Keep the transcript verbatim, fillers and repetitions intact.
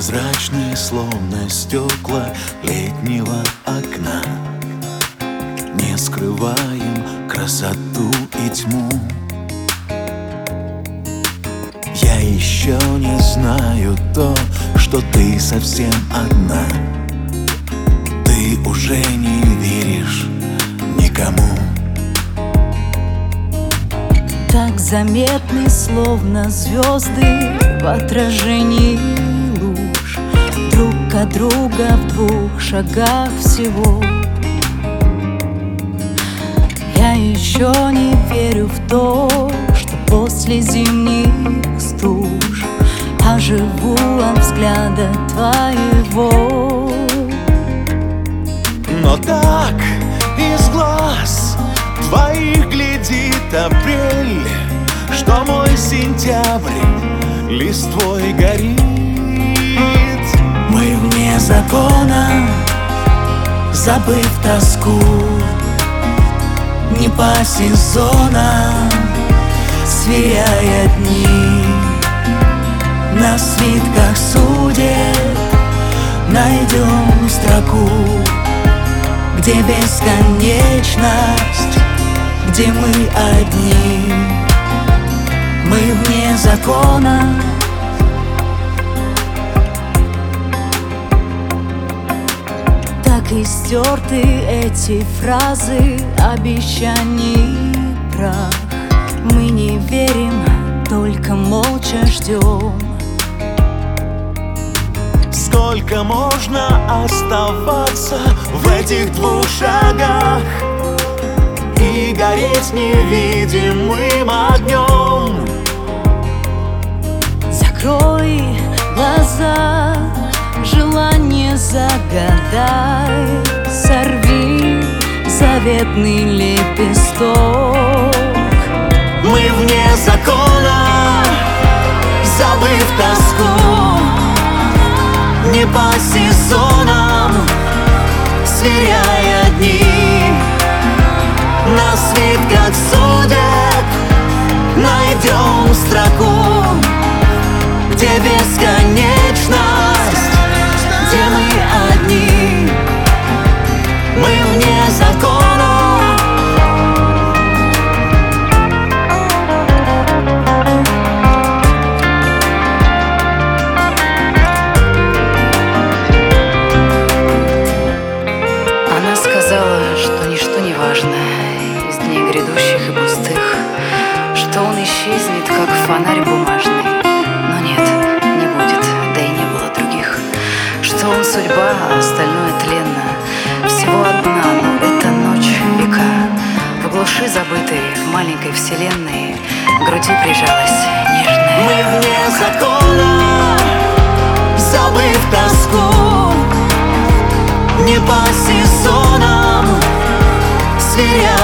Прозрачные, словно стекла летнего окна, не скрываем красоту и тьму. Я еще не знаю то, что ты совсем одна. Ты уже не веришь никому. Так заметны, словно звезды в отражении луж, друг от друга в двух шагах всего. Я еще не верю в то, что после зимних стуж оживу от взгляда твоего. Но так из глаз твоих глядит апрель, что мой сентябрь листвой горит. Мы вне закона, забыв тоску, не по сезонам сверяя дни. На свитках судеб найдем строку, где бесконечность, где мы одни. Мы вне закона. Так и стерты эти фразы обещаний прах. Мы не верим, только молча ждем. Сколько можно оставаться в этих двух шагах и гореть невидимым огнем? Закрой глаза, желание загадай, сорви заветный лепесток. Мы вне закона, забыв тоску, не по сезонам сверяя дни. На свитках судеб найдем строку, где бесконечность, где мы одни. Мы вне закона. Она сказала, что ничто не важно из дней грядущих и пустых, что он исчезнет, как фонарь бумажный. Но нет, не будет, да и не было других. Что он судьба, а остальное тленно. Всего одна, но это ночь века. В глуши забытой, в маленькой вселенной к груди прижалась нежная. Мы вне закона, забыв тоску, не по сезонам сверяя